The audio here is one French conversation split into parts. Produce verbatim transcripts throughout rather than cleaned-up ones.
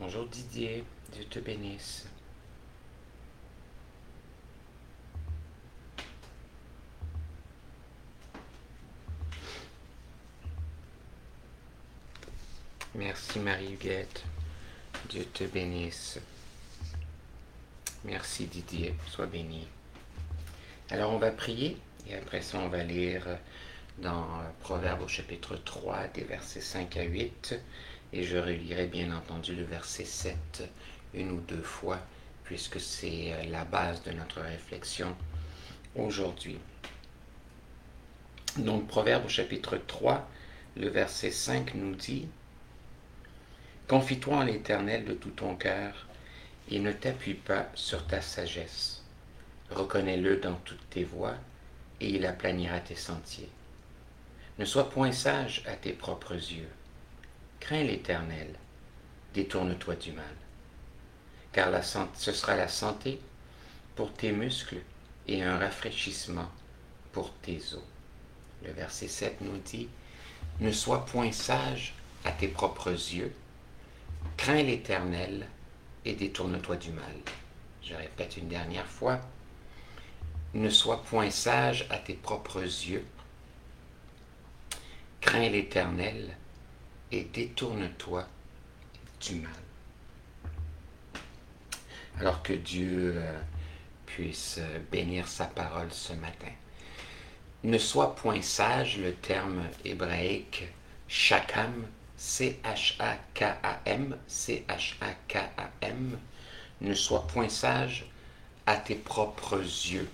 Bonjour Didier, Dieu te bénisse. Merci Marie-Huguette, Dieu te bénisse. Merci Didier, sois béni. Alors on va prier et après ça on va lire dans Proverbes au chapitre trois des versets cinq à huit et je relirai bien entendu le verset sept une ou deux fois puisque c'est la base de notre réflexion aujourd'hui. Donc Proverbes au chapitre trois, le verset cinq nous dit: Confie-toi en l'Éternel de tout ton cœur et ne t'appuie pas sur ta sagesse. Reconnais-le dans toutes tes voies et il aplanira tes sentiers. Ne sois point sage à tes propres yeux. Crains l'Éternel, détourne-toi du mal. Car la, ce sera la santé pour tes muscles et un rafraîchissement pour tes os. Le verset sept nous dit: Ne sois point sage à tes propres yeux. Crains l'Éternel et détourne-toi du mal. Je répète une dernière fois. Ne sois point sage à tes propres yeux. Crains l'Éternel et détourne-toi du mal. Alors que Dieu euh, puisse bénir sa parole ce matin. Ne sois point sage, le terme hébraïque shakam, C H A K A M, C H A K A M, ne sois point sage à tes propres yeux.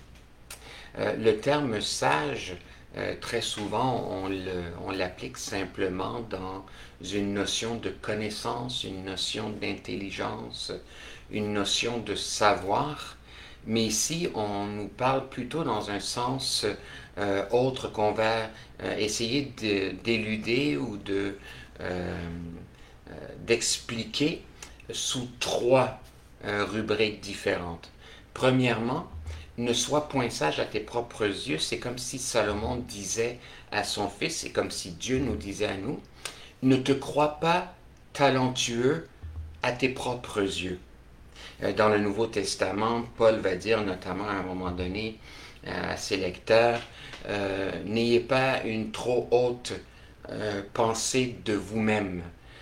Euh, le terme sage, euh, très souvent, on, le, on l'applique simplement dans une notion de connaissance, une notion d'intelligence, une notion de savoir. Mais ici, on nous parle plutôt dans un sens euh, autre qu'on va euh, essayer de, d'éluder ou de, euh, euh, d'expliquer sous trois euh, rubriques différentes. Premièrement, ne sois point sage à tes propres yeux. C'est comme si Salomon disait à son fils, c'est comme si Dieu nous disait à nous, ne te crois pas talentueux à tes propres yeux. Dans le Nouveau Testament, Paul va dire notamment à un moment donné à ses lecteurs, euh, n'ayez pas une trop haute euh, pensée de vous-même.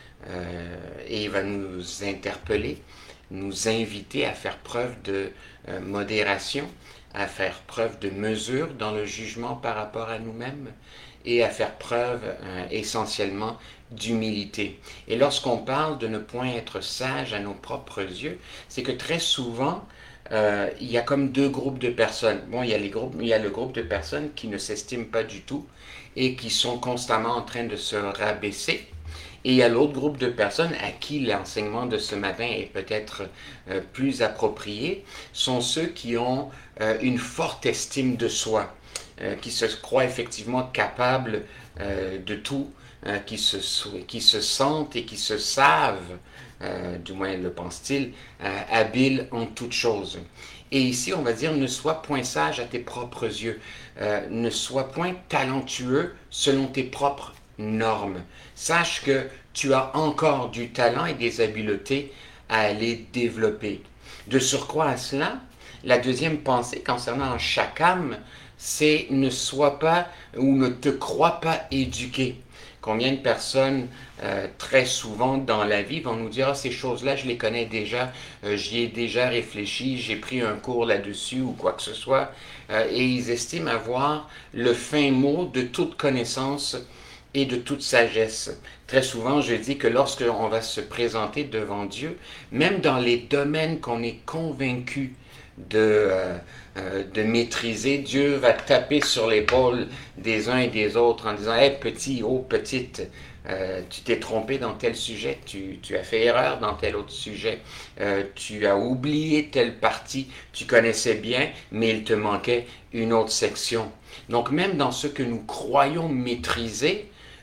Euh, et il va nous interpeller, nous inviter à faire preuve de euh, modération, à faire preuve de mesure dans le jugement par rapport à nous-mêmes et à faire preuve euh, essentiellement d'humilité. Et lorsqu'on parle de ne point être sage à nos propres yeux, c'est que très souvent, euh, il y a comme deux groupes de personnes. Bon, il y a les groupes, il y a le groupe de personnes qui ne s'estiment pas du tout et qui sont constamment en train de se rabaisser. Et il y a l'autre groupe de personnes à qui l'enseignement de ce matin est peut-être euh, plus approprié, sont ceux qui ont euh, une forte estime de soi, euh, qui se croient effectivement capables euh, de tout, euh, qui, se, qui se sentent et qui se savent, euh, du moins le pense-t-il, euh, habiles en toutes choses. Et ici, on va dire, ne sois point sage à tes propres yeux, euh, ne sois point talentueux selon tes propres normes. Sache que tu as encore du talent et des habiletés à aller développer. De surcroît à cela, la deuxième pensée concernant Shakam, c'est ne sois pas ou ne te crois pas éduqué. Combien de personnes, euh, très souvent dans la vie, vont nous dire ah, « ces choses-là, je les connais déjà, euh, j'y ai déjà réfléchi, j'ai pris un cours là-dessus ou quoi que ce soit. Euh, » et ils estiment avoir le fin mot de toute connaissance et de toute sagesse. Très souvent, je dis que lorsque on va se présenter devant Dieu, même dans les domaines qu'on est convaincu de, euh, euh, de maîtriser, Dieu va taper sur l'épaule des uns et des autres en disant « Hey, petit, oh, petite, euh, tu t'es trompé dans tel sujet, tu, tu as fait erreur dans tel autre sujet, euh, tu as oublié telle partie, tu connaissais bien, mais il te manquait une autre section. » Donc même dans ce que nous croyons maîtriser,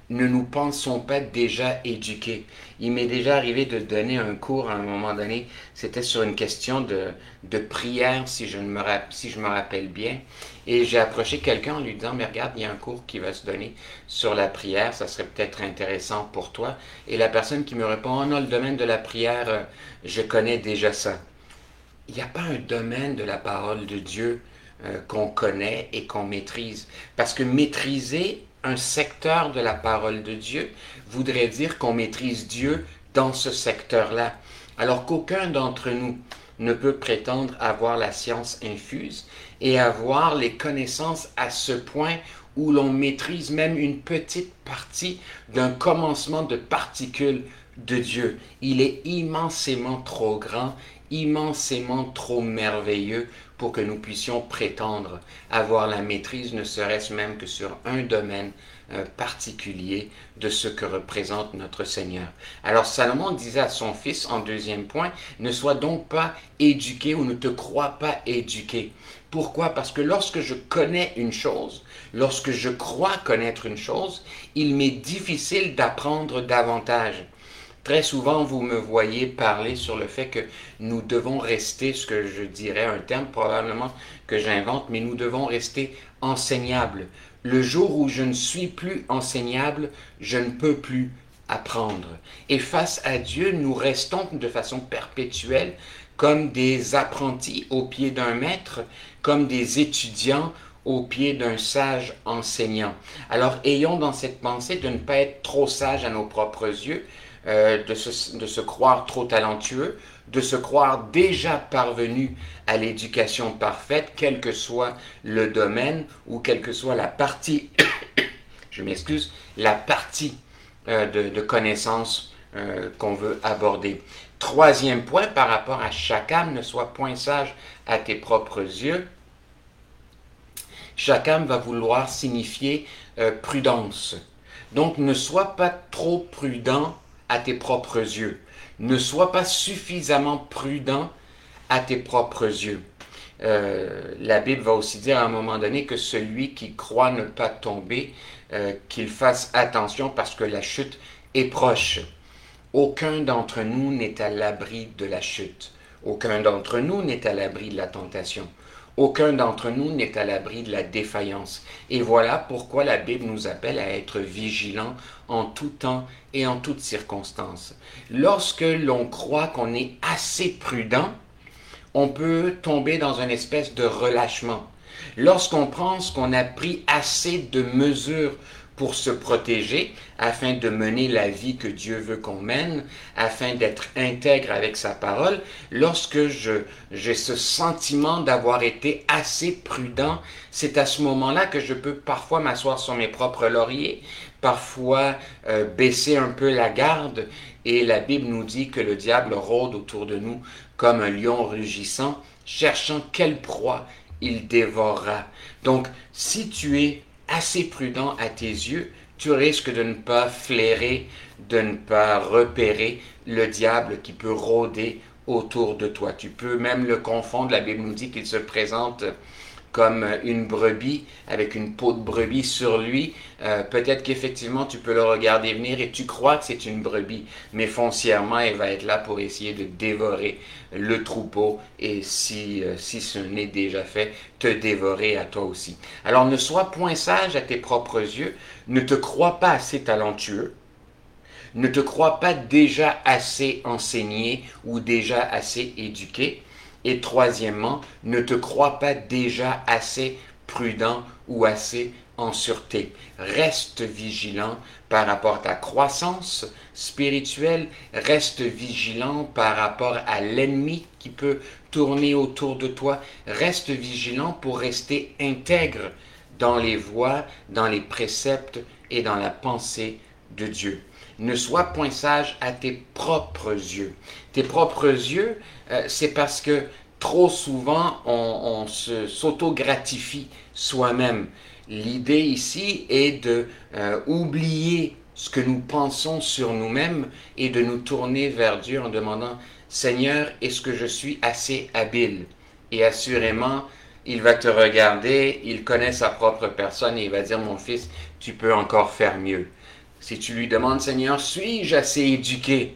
ne nous pensons pas déjà éduqués. Il m'est déjà arrivé de donner un cours à un moment donné, c'était sur une question de, de prière, si je, ne me, si je me rappelle bien, et j'ai approché quelqu'un en lui disant, mais regarde, il y a un cours qui va se donner sur la prière, ça serait peut-être intéressant pour toi. Et la personne qui me répond, oh non, le domaine de la prière, euh, je connais déjà ça. Il n'y a pas un domaine de la parole de Dieu euh, qu'on connaît et qu'on maîtrise. Parce que maîtriser un secteur de la parole de Dieu voudrait dire qu'on maîtrise Dieu dans ce secteur-là. Alors qu'aucun d'entre nous ne peut prétendre avoir la science infuse et avoir les connaissances à ce point où l'on maîtrise même une petite partie d'un commencement de particules de Dieu. Il est immensément trop grand, immensément trop merveilleux pour que nous puissions prétendre avoir la maîtrise, ne serait-ce même que sur un domaine euh, particulier de ce que représente notre Seigneur. Alors Salomon disait à son fils en deuxième point, ne sois donc pas éduqué ou ne te crois pas éduqué. Pourquoi? Parce que lorsque je connais une chose, lorsque je crois connaître une chose, il m'est difficile d'apprendre davantage. Très souvent, vous me voyez parler sur le fait que nous devons rester, ce que je dirais, un terme probablement que j'invente, mais nous devons rester enseignables. Le jour où je ne suis plus enseignable, je ne peux plus apprendre. Et face à Dieu, nous restons de façon perpétuelle comme des apprentis au pied d'un maître, comme des étudiants au pied d'un sage enseignant. Alors ayons dans cette pensée de ne pas être trop sages à nos propres yeux, Euh, de, se, de se croire trop talentueux, de se croire déjà parvenu à l'éducation parfaite, quel que soit le domaine ou quelle que soit la partie, je m'excuse, la partie euh, de, de connaissances euh, qu'on veut aborder. Troisième point, par rapport à chaque âme, ne sois point sage à tes propres yeux. Chaque âme va vouloir signifier euh, prudence. Donc, ne sois pas trop prudent à tes propres yeux. Ne sois pas suffisamment prudent à tes propres yeux. Euh, la Bible va aussi dire à un moment donné que celui qui croit ne pas tomber, euh, qu'il fasse attention parce que la chute est proche. Aucun d'entre nous n'est à l'abri de la chute. Aucun d'entre nous n'est à l'abri de la tentation. Aucun d'entre nous n'est à l'abri de la défaillance. Et voilà pourquoi la Bible nous appelle à être vigilants en tout temps et en toutes circonstances. Lorsque l'on croit qu'on est assez prudent, on peut tomber dans une espèce de relâchement. Lorsqu'on pense qu'on a pris assez de mesures pour se protéger, afin de mener la vie que Dieu veut qu'on mène, afin d'être intègre avec sa parole, lorsque je, j'ai ce sentiment d'avoir été assez prudent, c'est à ce moment-là que je peux parfois m'asseoir sur mes propres lauriers, parfois euh, baisser un peu la garde, et la Bible nous dit que le diable rôde autour de nous comme un lion rugissant, cherchant quelle proie il dévorera. Donc, si tu es assez prudent à tes yeux, tu risques de ne pas flairer, de ne pas repérer le diable qui peut rôder autour de toi. Tu peux même le confondre. La Bible nous dit qu'il se présente comme une brebis, avec une peau de brebis sur lui. Euh, peut-être qu'effectivement, tu peux le regarder venir et tu crois que c'est une brebis, mais foncièrement, il va être là pour essayer de dévorer le troupeau et si, euh, si ce n'est déjà fait, te dévorer à toi aussi. Alors, ne sois point sage à tes propres yeux, ne te crois pas assez talentueux, ne te crois pas déjà assez enseigné ou déjà assez éduqué. Et troisièmement, ne te crois pas déjà assez prudent ou assez en sûreté. Reste vigilant par rapport à ta croissance spirituelle, reste vigilant par rapport à l'ennemi qui peut tourner autour de toi, reste vigilant pour rester intègre dans les voies, dans les préceptes et dans la pensée de Dieu. Ne sois point sage à tes propres yeux. Tes propres yeux, euh, c'est parce que trop souvent, on, on se, s'auto-gratifie soi-même. L'idée ici est de euh, oublier ce que nous pensons sur nous-mêmes et de nous tourner vers Dieu en demandant « Seigneur, est-ce que je suis assez habile ?» Et assurément, il va te regarder, il connaît sa propre personne et il va dire « Mon fils, tu peux encore faire mieux. » Si tu lui demandes, Seigneur, suis-je assez éduqué?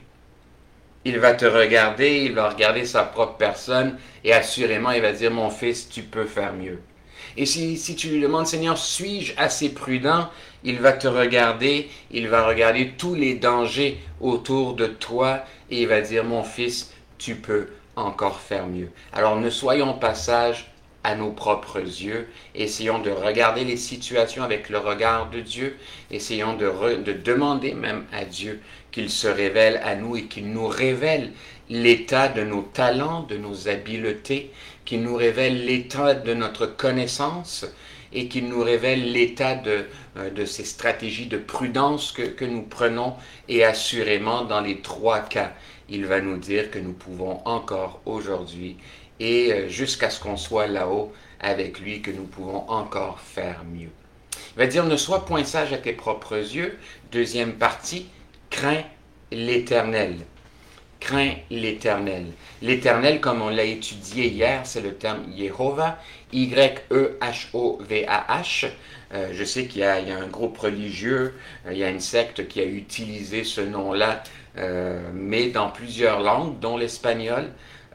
Il va te regarder, il va regarder sa propre personne et assurément il va dire, mon fils, tu peux faire mieux. Et si, si tu lui demandes, Seigneur, suis-je assez prudent? Il va te regarder, il va regarder tous les dangers autour de toi et il va dire, mon fils, tu peux encore faire mieux. Alors ne soyons pas sages à nos propres yeux, essayons de regarder les situations avec le regard de Dieu, essayons de, re, de demander même à Dieu qu'il se révèle à nous et qu'il nous révèle l'état de nos talents, de nos habiletés, qu'il nous révèle l'état de notre connaissance et qu'il nous révèle l'état de, de ces stratégies de prudence que, que nous prenons. Et assurément, dans les trois cas, il va nous dire que nous pouvons encore aujourd'hui et jusqu'à ce qu'on soit là-haut avec lui, que nous pouvons encore faire mieux. Il va dire, ne sois point sage à tes propres yeux. Deuxième partie, crains l'Éternel. Crains l'Éternel. L'Éternel, comme on l'a étudié hier, c'est le terme Yehovah, Y E H O V A H. Euh, je sais qu'il y a, il y a un groupe religieux, euh, il y a une secte qui a utilisé ce nom-là, euh, mais dans plusieurs langues, dont l'espagnol.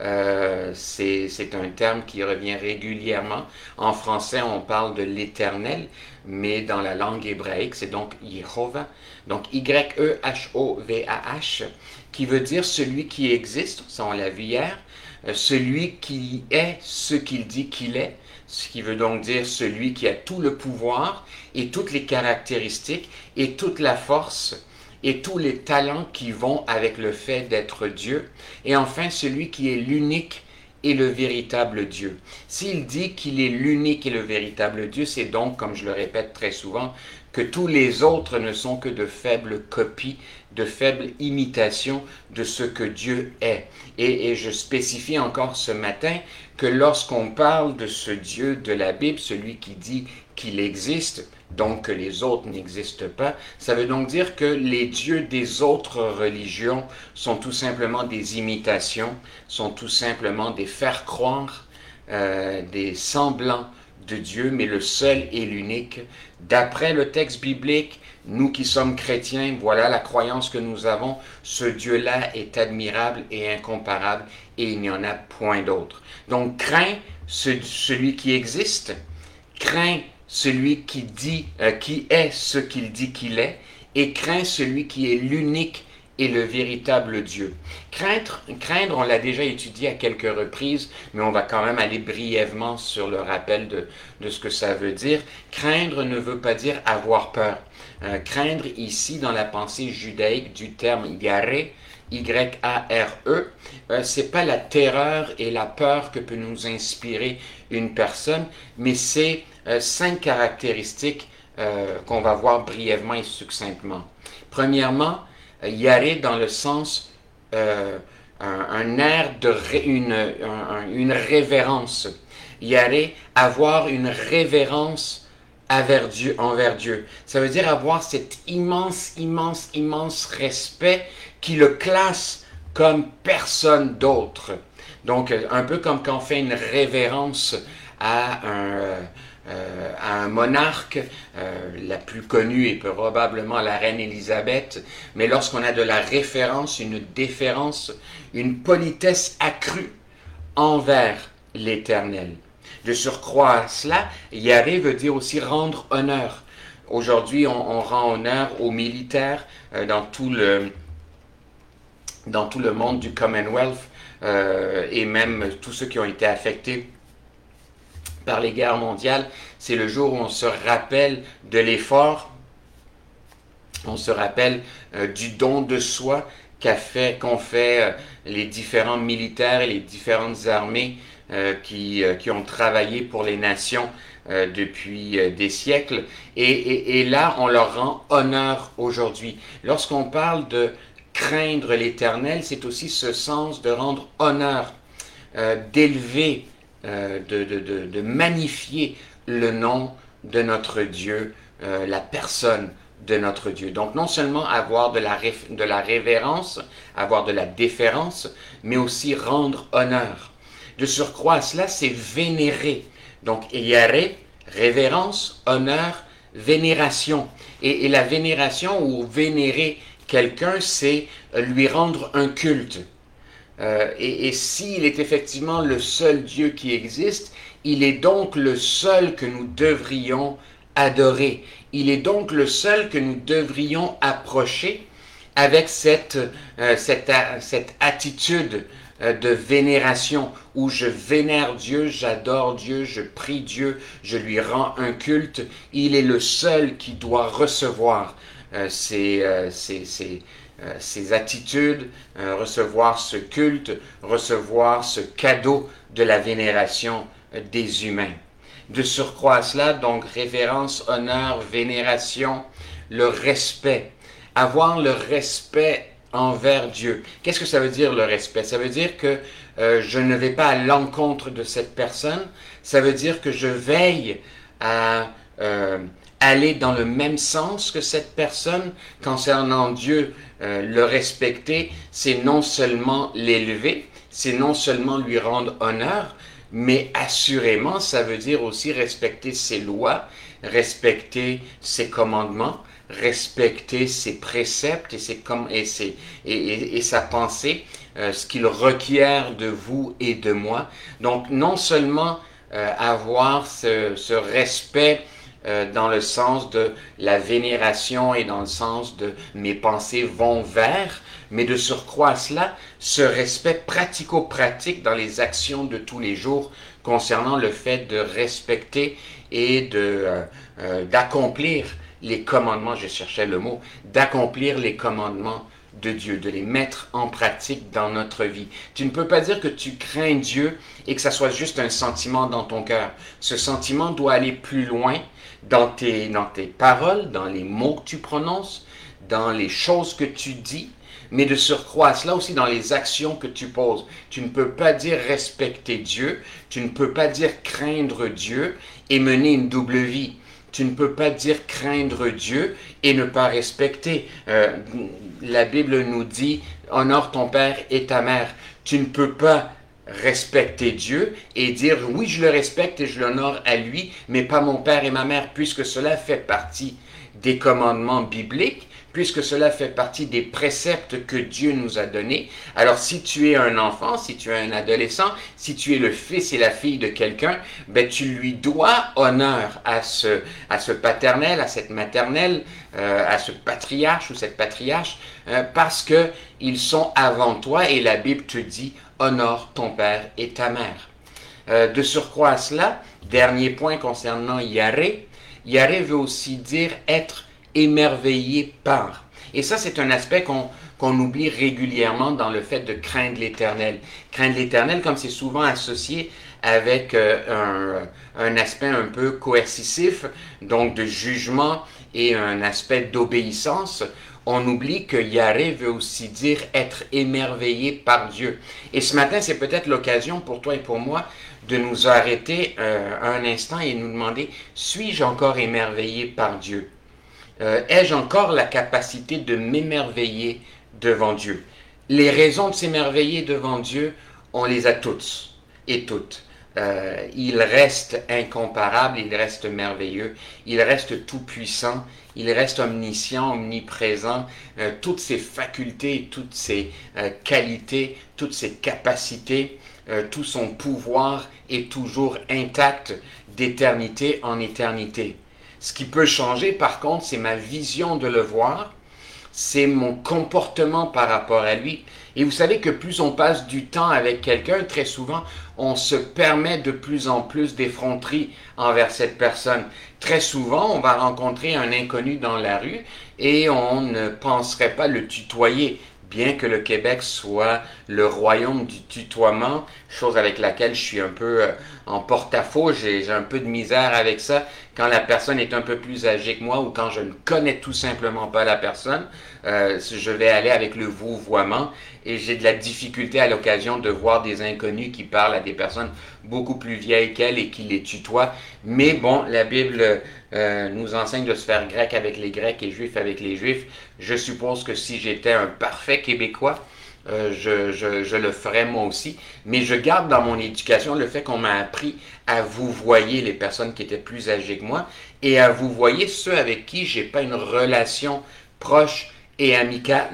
Euh, c'est, c'est un terme qui revient régulièrement. En français, on parle de l'Éternel, mais dans la langue hébraïque, c'est donc Yehovah. Donc Y E H O V A H, qui veut dire celui qui existe, ça on l'a vu hier, euh, celui qui est ce qu'il dit qu'il est, ce qui veut donc dire celui qui a tout le pouvoir et toutes les caractéristiques et toute la force et tous les talents qui vont avec le fait d'être Dieu. Et enfin, celui qui est l'unique et le véritable Dieu. S'il dit qu'il est l'unique et le véritable Dieu, c'est donc, comme je le répète très souvent, que tous les autres ne sont que de faibles copies, de faibles imitations de ce que Dieu est. Et, et je spécifie encore ce matin que lorsqu'on parle de ce Dieu de la Bible, celui qui dit qu'il existe, donc que les autres n'existent pas, ça veut donc dire que les dieux des autres religions sont tout simplement des imitations, sont tout simplement des faire croire, euh, des semblants de Dieu, mais le seul et l'unique. D'après le texte biblique, nous qui sommes chrétiens, voilà la croyance que nous avons, ce Dieu-là est admirable et incomparable et il n'y en a point d'autre. Donc crains ce, celui qui existe, crains celui qui dit, euh, qui est ce qu'il dit qu'il est, et crains celui qui est l'unique et le véritable Dieu. Craindre, craindre, on l'a déjà étudié à quelques reprises, mais on va quand même aller brièvement sur le rappel de, de ce que ça veut dire. Craindre ne veut pas dire avoir peur. Euh, craindre ici, dans la pensée judaïque du terme yaré, Y A R E, euh, c'est pas la terreur et la peur que peut nous inspirer une personne, mais c'est euh, cinq caractéristiques euh, qu'on va voir brièvement et succinctement. Premièrement, euh, yaré dans le sens euh, un, un air de ré, une, un, une révérence. Yaré, avoir une révérence envers Dieu, envers Dieu. Ça veut dire avoir cet immense, immense, immense respect qui le classe comme personne d'autre. Donc, un peu comme quand on fait une révérence à un, euh, à un monarque, euh, la plus connue est probablement la reine Élisabeth, mais lorsqu'on a de la référence, une déférence, une politesse accrue envers l'Éternel. De surcroît à cela, yaré veut dire aussi rendre honneur. Aujourd'hui, on, on rend honneur aux militaires euh, dans tout le dans tout le monde du Commonwealth euh, et même tous ceux qui ont été affectés par les guerres mondiales. C'est le jour où on se rappelle de l'effort, on se rappelle euh, du don de soi qu'a fait, qu'ont fait euh, les différents militaires et les différentes armées euh, qui, euh, qui ont travaillé pour les nations euh, depuis euh, des siècles. Et, et, et là, on leur rend honneur aujourd'hui. Lorsqu'on parle de craindre l'Éternel, c'est aussi ce sens de rendre honneur, euh, d'élever, euh, de, de, de, de magnifier le nom de notre Dieu, euh, la personne de notre Dieu. Donc non seulement avoir de la, ré, de la révérence, avoir de la déférence, mais aussi rendre honneur. De surcroît, cela c'est vénérer. Donc yaré, révérence, honneur, vénération. Et, et la vénération ou vénérer quelqu'un, c'est lui rendre un culte. Euh, et et s'il est effectivement le seul Dieu qui existe, il est donc le seul que nous devrions adorer. Il est donc le seul que nous devrions approcher avec cette, euh, cette, cette attitude euh, de vénération où je vénère Dieu, j'adore Dieu, je prie Dieu, je lui rends un culte. Il est le seul qui doit recevoir euh, ces, euh, ces, ces, euh, ces attitudes, euh, recevoir ce culte, recevoir ce cadeau de la vénération euh, des humains. De surcroît à cela, donc révérence, honneur, vénération, le respect. Avoir le respect envers Dieu. Qu'est-ce que ça veut dire le respect? Ça veut dire que euh, je ne vais pas à l'encontre de cette personne. Ça veut dire que je veille à euh, aller dans le même sens que cette personne. Concernant Dieu, euh, le respecter, c'est non seulement l'élever, c'est non seulement lui rendre honneur, mais assurément, ça veut dire aussi respecter ses lois, respecter ses commandements, respecter ses préceptes et, ses, et, ses, et, et, et sa pensée, euh, ce qu'il requiert de vous et de moi. Donc, non seulement euh, avoir ce, ce respect euh, dans le sens de la vénération et dans le sens de mes pensées vont vers, mais de surcroît à cela, ce respect pratico-pratique dans les actions de tous les jours concernant le fait de respecter et de, euh, euh, d'accomplir les commandements, je cherchais le mot, d'accomplir les commandements de Dieu, de les mettre en pratique dans notre vie. Tu ne peux pas dire que tu crains Dieu et que ça soit juste un sentiment dans ton cœur. Ce sentiment doit aller plus loin dans tes, dans tes paroles, dans les mots que tu prononces, dans les choses que tu dis, mais de surcroît à cela aussi dans les actions que tu poses. Tu ne peux pas dire respecter Dieu, tu ne peux pas dire craindre Dieu et mener une double vie. Tu ne peux pas dire craindre Dieu et ne pas respecter. Euh, la Bible nous dit « honore ton père et ta mère ». Tu ne peux pas respecter Dieu et dire « oui, je le respecte et je l'honore à lui, mais pas mon père et ma mère », puisque cela fait partie des commandements bibliques, puisque cela fait partie des préceptes que Dieu nous a donnés. Alors si tu es un enfant, si tu es un adolescent, si tu es le fils et la fille de quelqu'un, ben tu lui dois honneur à ce, à ce paternel, à cette maternelle, euh, à ce patriarche ou cette patriarche, euh, parce que ils sont avant toi et la Bible te dit honore ton père et ta mère. Euh, de surcroît à cela, dernier point concernant Yaré, Yaré veut aussi dire être émerveillé par. Et ça, c'est un aspect qu'on qu'on oublie régulièrement dans le fait de craindre l'Éternel. Craindre l'Éternel, comme c'est souvent associé avec euh, un, un aspect un peu coercitif, donc de jugement et un aspect d'obéissance, on oublie que Yaré veut aussi dire être émerveillé par Dieu. Et ce matin, c'est peut-être l'occasion pour toi et pour moi de nous arrêter euh, un instant et nous demander, suis-je encore émerveillé par Dieu? Euh, ai-je encore la capacité de m'émerveiller devant Dieu? Les raisons de s'émerveiller devant Dieu, on les a toutes et toutes. Euh, il reste incomparable, il reste merveilleux, il reste tout-puissant, il reste omniscient, omniprésent, euh, toutes ses facultés, toutes ses euh, qualités, toutes ses capacités, euh, tout son pouvoir est toujours intact d'éternité en éternité. Ce qui peut changer, par contre, c'est ma vision de le voir, c'est mon comportement par rapport à lui. Et vous savez que plus on passe du temps avec quelqu'un, très souvent, on se permet de plus en plus d'effronterie envers cette personne. Très souvent, on va rencontrer un inconnu dans la rue et on ne penserait pas le tutoyer. Bien que le Québec soit le royaume du tutoiement, chose avec laquelle je suis un peu euh, en porte-à-faux, j'ai, j'ai un peu de misère avec ça, quand la personne est un peu plus âgée que moi ou quand je ne connais tout simplement pas la personne, euh, je vais aller avec le vouvoiement et j'ai de la difficulté à l'occasion de voir des inconnus qui parlent à des personnes beaucoup plus vieilles qu'elles et qui les tutoient. Mais bon, la Bible euh, nous enseigne de se faire grec avec les Grecs et juif avec les Juifs. Je suppose que si j'étais un parfait Québécois, euh, je, je, je le ferais moi aussi. Mais je garde dans mon éducation le fait qu'on m'a appris à vouvoyer les personnes qui étaient plus âgées que moi. et à vous voyez ceux avec qui j'ai pas une relation proche et amicale.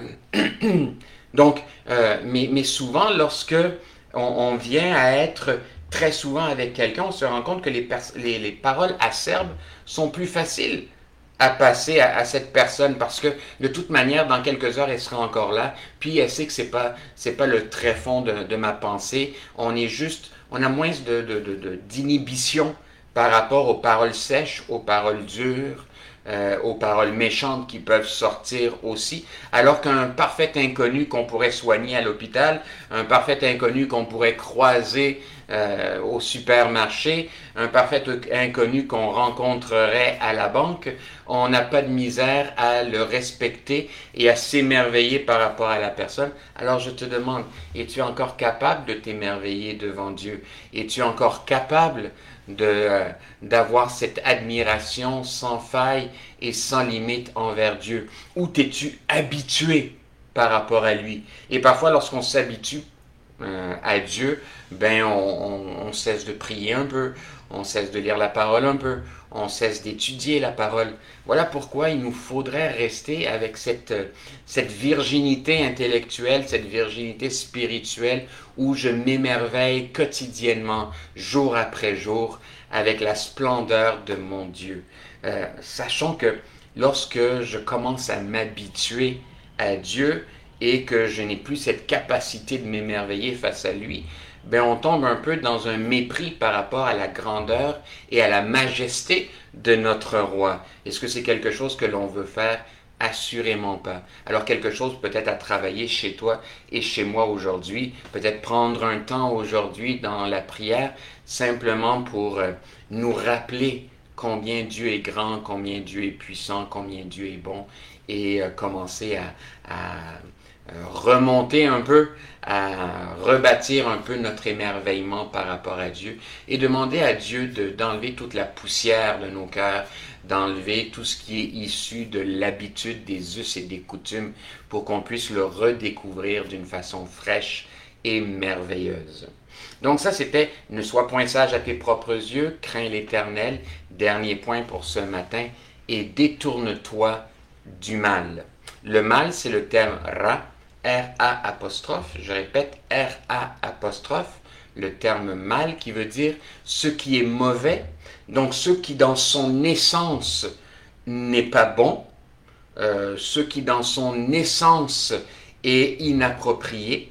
Donc, euh, mais, mais souvent, lorsque on, on vient à être très souvent avec quelqu'un, on se rend compte que les, les, les paroles acerbes sont plus faciles à passer à, à cette personne parce que de toute manière, dans quelques heures, elle sera encore là. Puis elle sait que c'est pas c'est pas le tréfonds de, de ma pensée. On est juste, on a moins de, de, de, de, d'inhibition par rapport aux paroles sèches, aux paroles dures, euh, aux paroles méchantes qui peuvent sortir aussi. Alors qu'un parfait inconnu qu'on pourrait soigner à l'hôpital, un parfait inconnu qu'on pourrait croiser Euh, au supermarché, un parfait inconnu qu'on rencontrerait à la banque, on n'a pas de misère à le respecter et à s'émerveiller par rapport à la personne. Alors je te demande, es-tu encore capable de t'émerveiller devant Dieu? Es-tu encore capable de, euh, d'avoir cette admiration sans faille et sans limite envers Dieu? Ou t'es-tu habitué par rapport à lui? Et parfois lorsqu'on s'habitue Euh, à Dieu, ben on, on, on cesse de prier un peu, on cesse de lire la parole un peu, on cesse d'étudier la parole. Voilà pourquoi il nous faudrait rester avec cette, cette virginité intellectuelle, cette virginité spirituelle où je m'émerveille quotidiennement, jour après jour, avec la splendeur de mon Dieu. Euh, sachant que lorsque je commence à m'habituer à Dieu, et que je n'ai plus cette capacité de m'émerveiller face à lui, ben on tombe un peu dans un mépris par rapport à la grandeur et à la majesté de notre roi. Est-ce que c'est quelque chose que l'on veut faire? Assurément pas. Alors quelque chose peut-être à travailler chez toi et chez moi aujourd'hui, peut-être prendre un temps aujourd'hui dans la prière, simplement pour euh, nous rappeler combien Dieu est grand, combien Dieu est puissant, combien Dieu est bon, et euh, commencer à, à remonter un peu, à rebâtir un peu notre émerveillement par rapport à Dieu et demander à Dieu de, d'enlever toute la poussière de nos cœurs, d'enlever tout ce qui est issu de l'habitude, des us et des coutumes pour qu'on puisse le redécouvrir d'une façon fraîche et merveilleuse. Donc ça, c'était « Ne sois point sage à tes propres yeux, crains l'Éternel », dernier point pour ce matin, et détourne-toi du mal. Le mal, c'est le terme « ra », R A apostrophe, je répète, R A apostrophe, le terme mal qui veut dire ce qui est mauvais, donc ce qui dans son essence n'est pas bon, euh, ce qui dans son essence est inapproprié.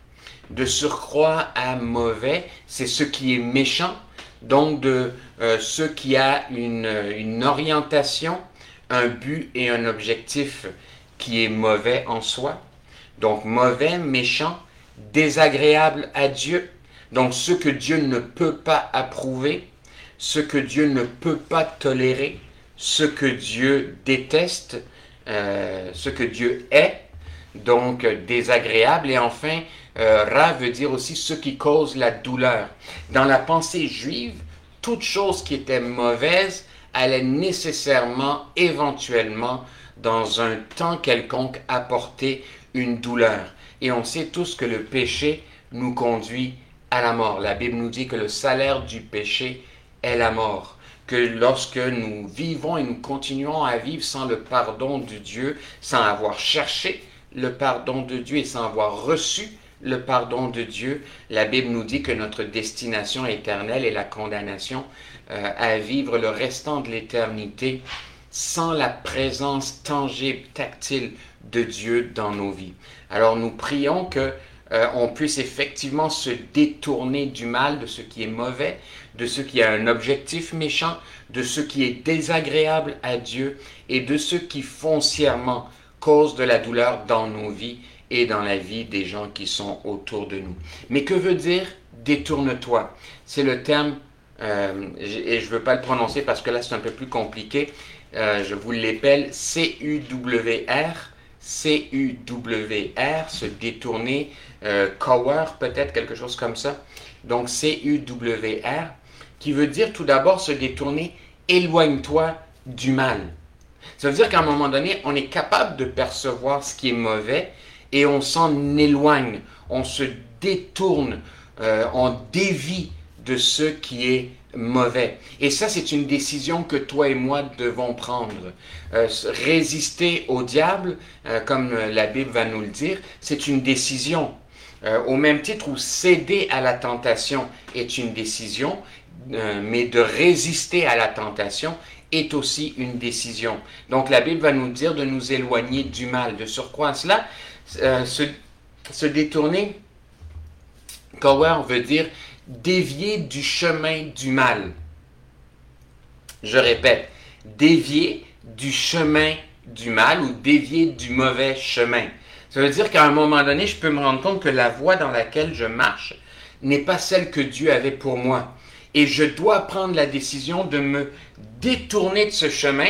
De surcroît à mauvais, c'est ce qui est méchant, donc de euh, ce qui a une, une orientation, un but et un objectif qui est mauvais en soi. Donc mauvais, méchant, désagréable à Dieu. Donc ce que Dieu ne peut pas approuver, ce que Dieu ne peut pas tolérer, ce que Dieu déteste, euh, ce que Dieu est. Donc désagréable. Et enfin, euh, ra veut dire aussi ce qui cause la douleur. Dans la pensée juive, toute chose qui était mauvaise allait nécessairement, éventuellement, dans un temps quelconque, apporter une douleur. Et on sait tous que le péché nous conduit à la mort. La Bible nous dit que le salaire du péché est la mort. Que lorsque nous vivons et nous continuons à vivre sans le pardon de Dieu, sans avoir cherché le pardon de Dieu et sans avoir reçu le pardon de Dieu, la Bible nous dit que notre destination éternelle est la condamnation euh, à vivre le restant de l'éternité sans la présence tangible, tactile de Dieu dans nos vies. Alors nous prions que euh, on puisse effectivement se détourner du mal, de ce qui est mauvais, de ce qui a un objectif méchant, de ce qui est désagréable à Dieu et de ce qui foncièrement cause de la douleur dans nos vies et dans la vie des gens qui sont autour de nous. Mais que veut dire détourne-toi? C'est le terme, euh, et je ne veux pas le prononcer parce que là c'est un peu plus compliqué, euh, je vous l'appelle C U W R, C U W R, se détourner, euh, cower peut-être, quelque chose comme ça. Donc C U W R, qui veut dire tout d'abord se détourner, éloigne-toi du mal. Ça veut dire qu'à un moment donné, on est capable de percevoir ce qui est mauvais et on s'en éloigne, on se détourne, euh, on dévie de ce qui est mauvais. Et ça, c'est une décision que toi et moi devons prendre. Euh, résister au diable, euh, comme la Bible va nous le dire, c'est une décision. Euh, au même titre où céder à la tentation est une décision, euh, mais de résister à la tentation est aussi une décision. Donc la Bible va nous dire de nous éloigner du mal. De surcroît à cela, euh, se, se détourner, Cower veut dire dévier du chemin du mal. Je répète, dévier du chemin du mal ou dévier du mauvais chemin. Ça veut dire qu'à un moment donné, je peux me rendre compte que la voie dans laquelle je marche n'est pas celle que Dieu avait pour moi. Et je dois prendre la décision de me détourner de ce chemin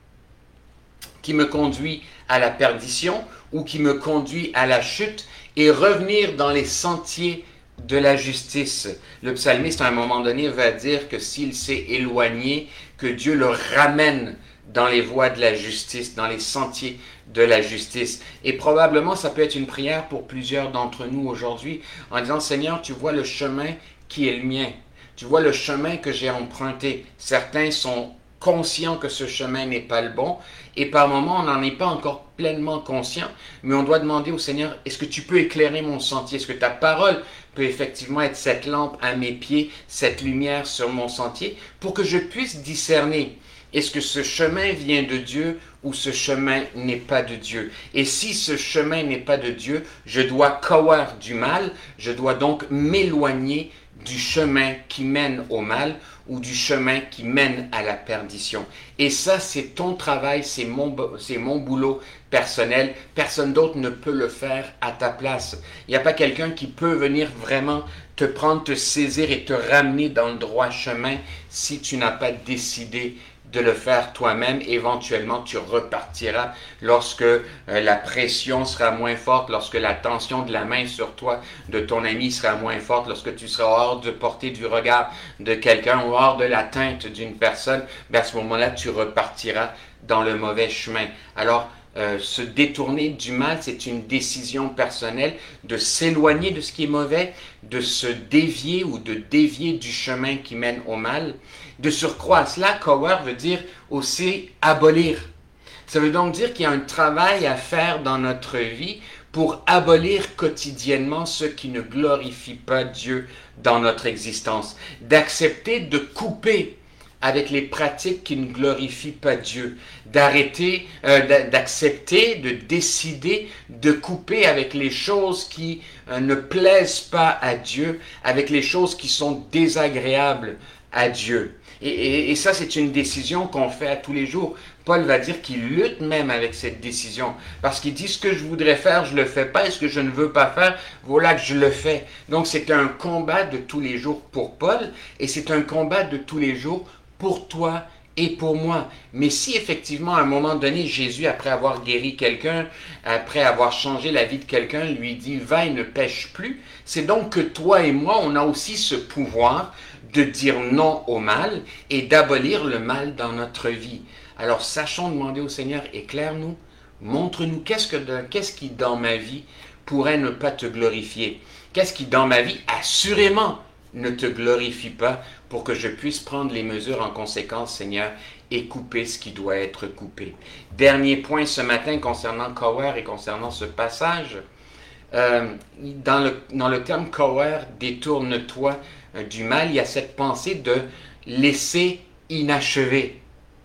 qui me conduit à la perdition ou qui me conduit à la chute et revenir dans les sentiers de la justice. Le psalmiste, à un moment donné, va dire que s'il s'est éloigné, que Dieu le ramène dans les voies de la justice, dans les sentiers de la justice. Et probablement, ça peut être une prière pour plusieurs d'entre nous aujourd'hui, en disant, Seigneur, tu vois le chemin qui est le mien. Tu vois le chemin que j'ai emprunté. Certains sont conscients que ce chemin n'est pas le bon, et par moments, on n'en est pas encore pleinement conscient, mais on doit demander au Seigneur, est-ce que tu peux éclairer mon sentier? Est-ce que ta parole peut effectivement être cette lampe à mes pieds, cette lumière sur mon sentier, pour que je puisse discerner, est-ce que ce chemin vient de Dieu ou ce chemin n'est pas de Dieu? Et si ce chemin n'est pas de Dieu, je dois cower du mal, je dois donc m'éloigner du chemin qui mène au mal ou du chemin qui mène à la perdition. Et ça, c'est ton travail, c'est mon, c'est mon boulot personnel. Personne d'autre ne peut le faire à ta place. Il n'y a pas quelqu'un qui peut venir vraiment te prendre, te saisir et te ramener dans le droit chemin si tu n'as pas décidé de le faire toi-même. Éventuellement, tu repartiras lorsque euh, la pression sera moins forte, lorsque la tension de la main sur toi, de ton ami sera moins forte, lorsque tu seras hors de portée du regard de quelqu'un ou hors de l'atteinte d'une personne, bien à ce moment-là, tu repartiras dans le mauvais chemin. Alors, euh, se détourner du mal, c'est une décision personnelle de s'éloigner de ce qui est mauvais, de se dévier ou de dévier du chemin qui mène au mal. De surcroît à cela, Cower veut dire aussi abolir. Ça veut donc dire qu'il y a un travail à faire dans notre vie pour abolir quotidiennement ce qui ne glorifie pas Dieu dans notre existence. D'accepter de couper avec les pratiques qui ne glorifient pas Dieu. D'arrêter, euh, d'accepter, de décider de couper avec les choses qui euh, ne plaisent pas à Dieu, avec les choses qui sont désagréables à Dieu. Et, et, et ça, c'est une décision qu'on fait à tous les jours. Paul va dire qu'il lutte même avec cette décision. Parce qu'il dit, ce que je voudrais faire, je ne le fais pas. Et ce que je ne veux pas faire, voilà que je le fais. Donc, c'est un combat de tous les jours pour Paul. Et c'est un combat de tous les jours pour toi et pour moi. Mais si effectivement, à un moment donné, Jésus, après avoir guéri quelqu'un, après avoir changé la vie de quelqu'un, lui dit, va et ne pêche plus, c'est donc que toi et moi, on a aussi ce pouvoir de dire non au mal et d'abolir le mal dans notre vie. Alors, sachons demander au Seigneur, éclaire-nous, montre-nous qu'est-ce que de, qu'est-ce qui dans ma vie pourrait ne pas te glorifier. Qu'est-ce qui dans ma vie, assurément, ne te glorifie pas pour que je puisse prendre les mesures en conséquence, Seigneur, et couper ce qui doit être coupé. Dernier point ce matin concernant Cower et concernant ce passage. Euh, dans, le, dans le terme Cower, détourne-toi euh, du mal, il y a cette pensée de laisser inachevé.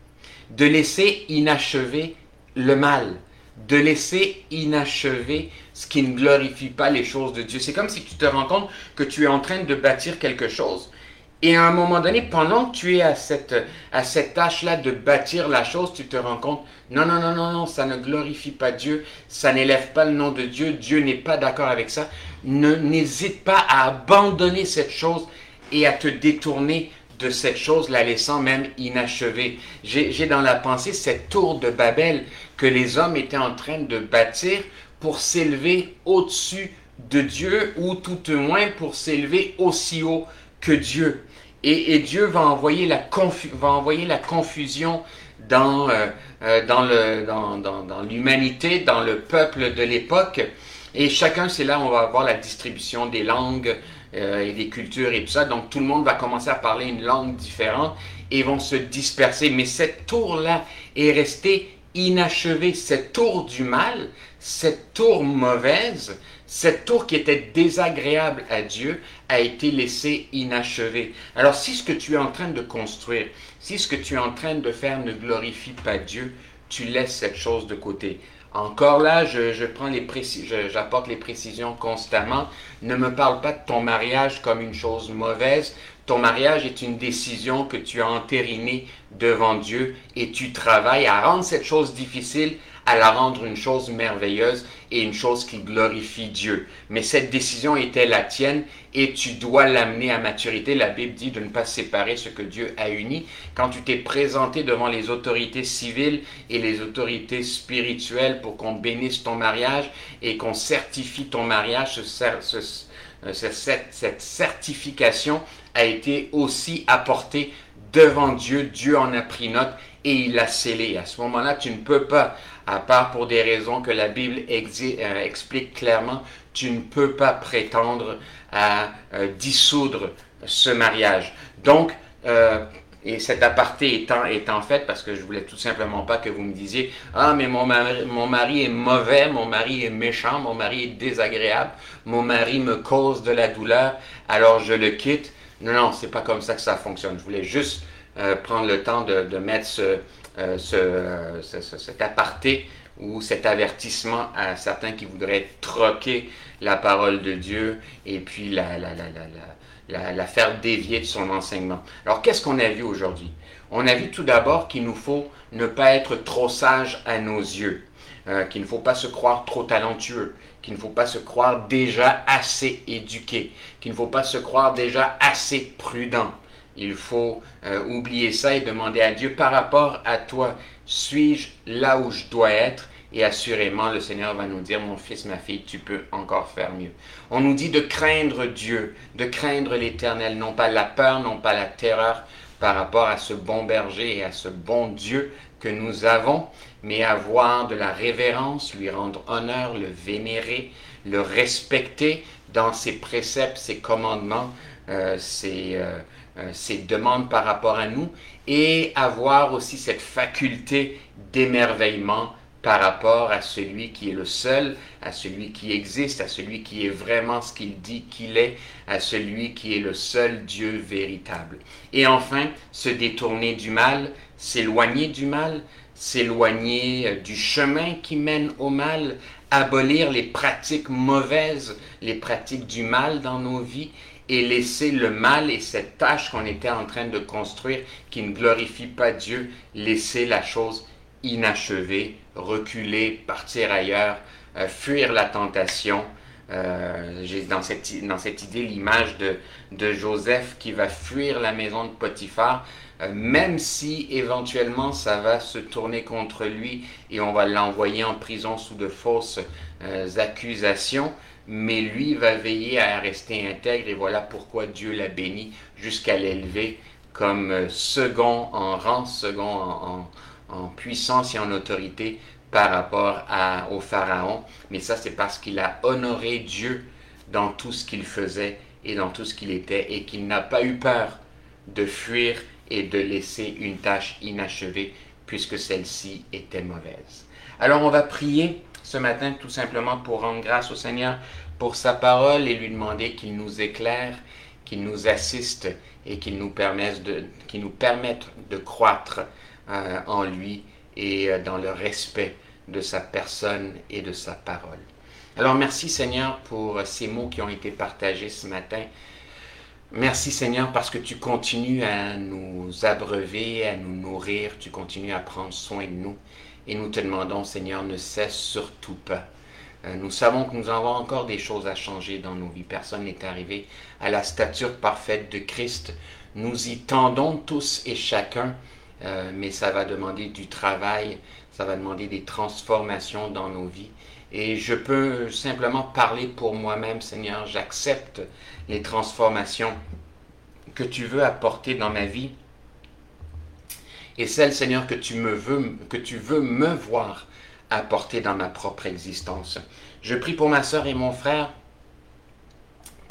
De laisser inachevé le mal. De laisser inachevé ce qui ne glorifie pas les choses de Dieu. C'est comme si tu te rends compte que tu es en train de bâtir quelque chose. Et à un moment donné, pendant que tu es à cette, à cette tâche-là de bâtir la chose, tu te rends compte, non, non, non, non, non, ça ne glorifie pas Dieu, ça n'élève pas le nom de Dieu, Dieu n'est pas d'accord avec ça. Ne, n'hésite pas à abandonner cette chose et à te détourner de cette chose, la laissant même inachevée. J'ai, j'ai dans la pensée cette tour de Babel que les hommes étaient en train de bâtir pour s'élever au-dessus de Dieu, ou tout au moins pour s'élever aussi haut que Dieu. Et, et Dieu va envoyer la, confu- va envoyer la confusion dans, euh, euh, dans, le, dans, dans, dans l'humanité, dans le peuple de l'époque. Et chacun, c'est là où on va avoir la distribution des langues, euh, et des cultures et tout ça. Donc tout le monde va commencer à parler une langue différente et vont se disperser. Mais cette tour-là est restée inachevée. Cette tour du mal, cette tour mauvaise, cette tour qui était désagréable à Dieu a été laissée inachevée. Alors si ce que tu es en train de construire, si ce que tu es en train de faire ne glorifie pas Dieu, tu laisses cette chose de côté. Encore là, je, je prends les précis, je, j'apporte les précisions constamment. Ne me parle pas de ton mariage comme une chose mauvaise. Ton mariage est une décision que tu as entérinée devant Dieu et tu travailles à rendre cette chose difficile, à la rendre une chose merveilleuse et une chose qui glorifie Dieu. Mais cette décision était la tienne et tu dois l'amener à maturité. La Bible dit de ne pas séparer ce que Dieu a uni. Quand tu t'es présenté devant les autorités civiles et les autorités spirituelles pour qu'on bénisse ton mariage et qu'on certifie ton mariage, ce, ce, ce, cette, cette certification a été aussi apportée devant Dieu. Dieu en a pris note et il l'a scellé. À ce moment-là, tu ne peux pas, à part pour des raisons que la Bible exi- euh, explique clairement, tu ne peux pas prétendre à euh, dissoudre ce mariage. Donc, euh, et cet aparté étant, étant fait, parce que je voulais tout simplement pas que vous me disiez « Ah, mais mon mari, mon mari est mauvais, mon mari est méchant, mon mari est désagréable, mon mari me cause de la douleur, alors je le quitte. » Non, non, c'est pas comme ça que ça fonctionne. Je voulais juste euh, prendre le temps de, de mettre ce, euh, ce, euh, ce, ce, cet aparté ou cet avertissement à certains qui voudraient troquer la parole de Dieu et puis la, la, la, la, la, la, la faire dévier de son enseignement. Alors, qu'est-ce qu'on a vu aujourd'hui? On a vu tout d'abord qu'il nous faut ne pas être trop sage à nos yeux, euh, qu'il ne faut pas se croire trop talentueux, qu'il ne faut pas se croire déjà assez éduqué, qu'il ne faut pas se croire déjà assez prudent. Il faut euh, oublier ça et demander à Dieu par rapport à toi, suis-je là où je dois être? Et assurément, le Seigneur va nous dire, mon fils, ma fille, tu peux encore faire mieux. On nous dit de craindre Dieu, de craindre l'Éternel, non pas la peur, non pas la terreur par rapport à ce bon berger et à ce bon Dieu que nous avons, mais avoir de la révérence, lui rendre honneur, le vénérer, le respecter dans ses préceptes, ses commandements, euh, ses, euh, euh, ses demandes par rapport à nous, et avoir aussi cette faculté d'émerveillement par rapport à celui qui est le seul, à celui qui existe, à celui qui est vraiment ce qu'il dit qu'il est, à celui qui est le seul Dieu véritable. Et enfin, se détourner du mal, s'éloigner du mal, s'éloigner du chemin qui mène au mal, abolir les pratiques mauvaises, les pratiques du mal dans nos vies et laisser le mal et cette tâche qu'on était en train de construire qui ne glorifie pas Dieu, laisser la chose inachevée, reculer, partir ailleurs, euh, fuir la tentation. Euh, j'ai dans cette, dans cette idée l'image de, de Joseph qui va fuir la maison de Potiphar, euh, même si éventuellement ça va se tourner contre lui et on va l'envoyer en prison sous de fausses euh, accusations, mais lui va veiller à rester intègre et voilà pourquoi Dieu l'a béni jusqu'à l'élever comme second en rang, second en, en en puissance et en autorité par rapport à, au Pharaon. Mais ça, c'est parce qu'il a honoré Dieu dans tout ce qu'il faisait et dans tout ce qu'il était et qu'il n'a pas eu peur de fuir et de laisser une tâche inachevée puisque celle-ci était mauvaise. Alors, on va prier ce matin tout simplement pour rendre grâce au Seigneur pour sa parole et lui demander qu'il nous éclaire, qu'il nous assiste et qu'il nous permette de, qu'il nous permette de croître Euh, en lui et euh, dans le respect de sa personne et de sa parole. Alors merci Seigneur pour ces mots qui ont été partagés ce matin. Merci Seigneur parce que tu continues à nous abreuver, à nous nourrir, tu continues à prendre soin de nous et nous te demandons Seigneur, ne cesse surtout pas. Euh, nous savons que nous avons encore des choses à changer dans nos vies. Personne n'est arrivé à la stature parfaite de Christ. Nous y tendons tous et chacun. Euh, mais ça va demander du travail, ça va demander des transformations dans nos vies. Et je peux simplement parler pour moi-même, Seigneur, j'accepte les transformations que tu veux apporter dans ma vie et celles, Seigneur, que tu, me veux, que tu veux me voir apporter dans ma propre existence. Je prie pour ma sœur et mon frère,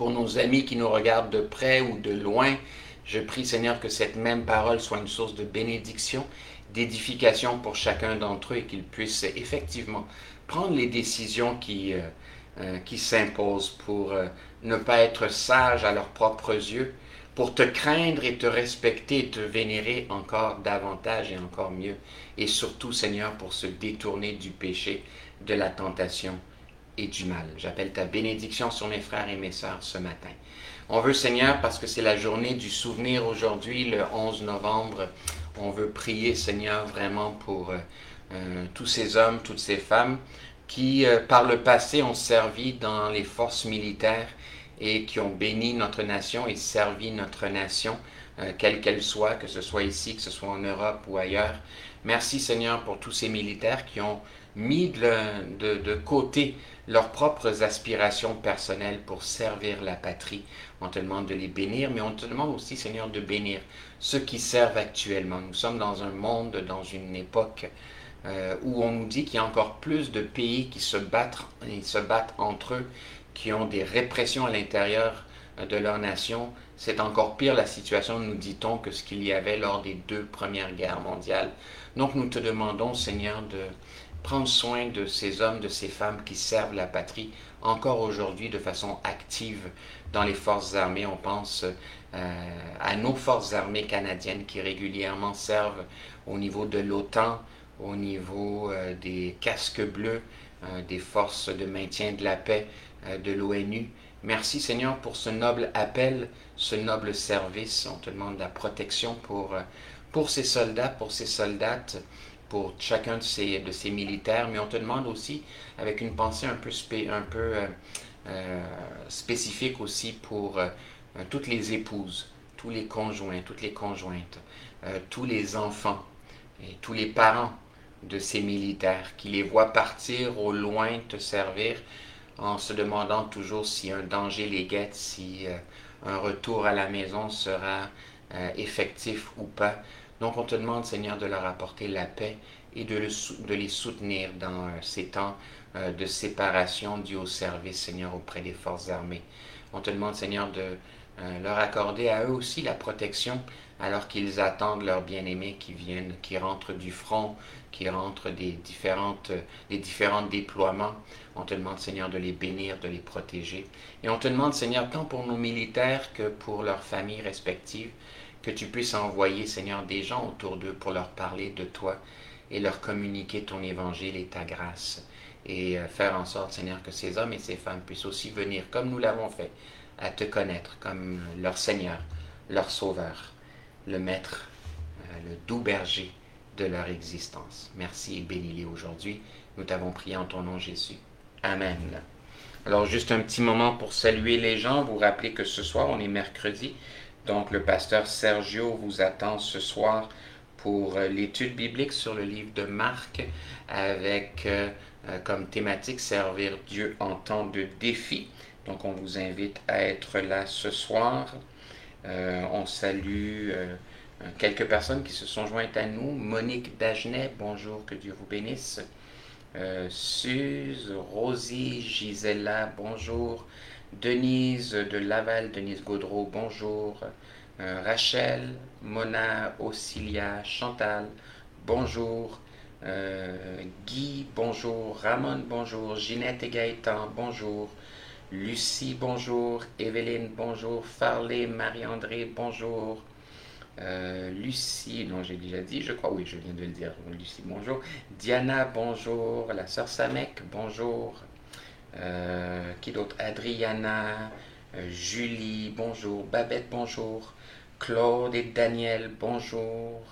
Pour nos amis qui nous regardent de près ou de loin, je prie, Seigneur, que cette même parole soit une source de bénédiction, d'édification pour chacun d'entre eux et qu'ils puissent effectivement prendre les décisions qui, euh, euh, qui s'imposent pour euh, ne pas être sages à leurs propres yeux, pour te craindre et te respecter et te vénérer encore davantage et encore mieux. Et surtout, Seigneur, pour se détourner du péché, de la tentation et du mal. J'appelle ta bénédiction sur mes frères et mes sœurs ce matin. On veut, Seigneur, parce que c'est la journée du souvenir aujourd'hui, le onze novembre, on veut prier, Seigneur, vraiment pour euh, euh, tous ces hommes, toutes ces femmes qui, euh, par le passé, ont servi dans les forces militaires et qui ont béni notre nation et servi notre nation, euh, quelle qu'elle soit, que ce soit ici, que ce soit en Europe ou ailleurs. Merci, Seigneur, pour tous ces militaires qui ont mis de, de, de côté leurs propres aspirations personnelles pour servir la patrie. On te demande de les bénir, mais on te demande aussi, Seigneur, de bénir ceux qui servent actuellement. Nous sommes dans un monde, dans une époque euh, où on nous dit qu'il y a encore plus de pays qui se battent, ils se battent entre eux, qui ont des répressions à l'intérieur de leur nation. C'est encore pire la situation, nous dit-on, que ce qu'il y avait lors des deux premières guerres mondiales. Donc nous te demandons, Seigneur, de prendre soin de ces hommes, de ces femmes qui servent la patrie encore aujourd'hui de façon active dans les forces armées. On pense euh, à nos forces armées canadiennes qui régulièrement servent au niveau de l'OTAN, au niveau euh, des casques bleus, euh, des forces de maintien de la paix euh, de l'ONU. Merci Seigneur pour ce noble appel, ce noble service. On te demande la protection pour, euh, pour ces soldats, pour ces soldates, pour chacun de ces, de ces militaires, mais on te demande aussi, avec une pensée un peu, spé, un peu euh, euh, spécifique aussi pour euh, toutes les épouses, tous les conjoints, toutes les conjointes, euh, tous les enfants et tous les parents de ces militaires qui les voient partir au loin te servir en se demandant toujours si un danger les guette, si euh, un retour à la maison sera euh, effectif ou pas. Donc on te demande, Seigneur, de leur apporter la paix et de, le, de les soutenir dans euh, ces temps euh, de séparation dus au service, Seigneur, auprès des forces armées. On te demande, Seigneur, de euh, leur accorder à eux aussi la protection alors qu'ils attendent leurs bien-aimés qui viennent, qui rentrent du front, qui rentrent des, différentes, des différents déploiements. On te demande, Seigneur, de les bénir, de les protéger. Et on te demande, Seigneur, tant pour nos militaires que pour leurs familles respectives, que tu puisses envoyer, Seigneur, des gens autour d'eux pour leur parler de toi et leur communiquer ton évangile et ta grâce. Et faire en sorte, Seigneur, que ces hommes et ces femmes puissent aussi venir, comme nous l'avons fait, à te connaître comme leur Seigneur, leur Sauveur, le Maître, le doux berger de leur existence. Merci et bénis-les aujourd'hui. Nous t'avons prié en ton nom, Jésus. Amen. Alors, juste un petit moment pour saluer les gens. Vous rappelez que ce soir, on est mercredi. Donc, le pasteur Sergio vous attend ce soir pour l'étude biblique sur le livre de Marc avec euh, comme thématique servir Dieu en temps de défi. Donc, on vous invite à être là ce soir. Euh, on salue euh, quelques personnes qui se sont jointes à nous. Monique Dagenet, bonjour, que Dieu vous bénisse. Euh, Suze, Rosie, Gisela, bonjour. Denise de Laval, Denise Gaudreau, bonjour. Euh, Rachel, Mona, Auxilia, Chantal, bonjour. Euh, Guy, bonjour. Ramon, bonjour. Ginette et Gaëtan, bonjour. Lucie, bonjour. Evelyne, bonjour. Farley, Marie-André, bonjour. Euh, Lucie, non, j'ai déjà dit, je crois, oui, je viens de le dire. Lucie, bonjour. Diana, bonjour. La sœur Samek, bonjour. Euh, qui d'autre? Adriana, euh, Julie, bonjour. Babette, bonjour. Claude et Daniel, bonjour.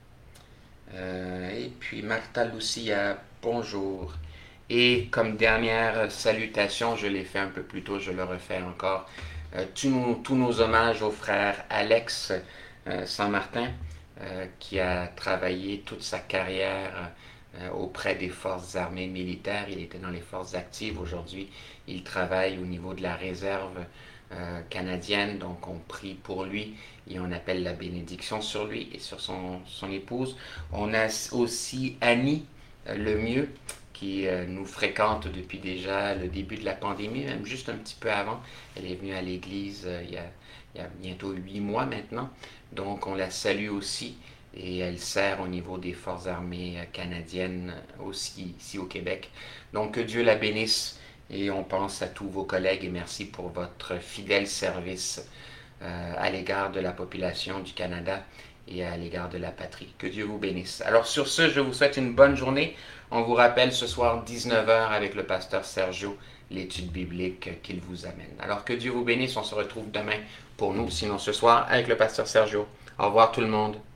Euh, et puis Martha Lucia, bonjour. Et comme dernière salutation, je l'ai fait un peu plus tôt, je le refais encore, euh, tous, nos, tous nos hommages au frère Alex euh, Saint-Martin, euh, qui a travaillé toute sa carrière euh, auprès des forces armées militaires. Il était dans les forces actives. Aujourd'hui, il travaille au niveau de la réserve euh, canadienne. Donc, on prie pour lui et on appelle la bénédiction sur lui et sur son, son épouse. On a aussi Annie euh, Lemieux, qui euh, nous fréquente depuis déjà le début de la pandémie, même juste un petit peu avant. Elle est venue à l'église euh, il y a, il y a bientôt huit mois maintenant. Donc on la salue aussi et elle sert au niveau des forces armées canadiennes aussi ici au Québec. Donc que Dieu la bénisse et on pense à tous vos collègues et merci pour votre fidèle service euh, à l'égard de la population du Canada et à l'égard de la patrie. Que Dieu vous bénisse. Alors sur ce, je vous souhaite une bonne journée. On vous rappelle ce soir dix-neuf heures avec le pasteur Sergio, l'étude biblique qu'il vous amène. Alors que Dieu vous bénisse, on se retrouve demain pour nous, sinon ce soir avec le pasteur Sergio. Au revoir tout le monde.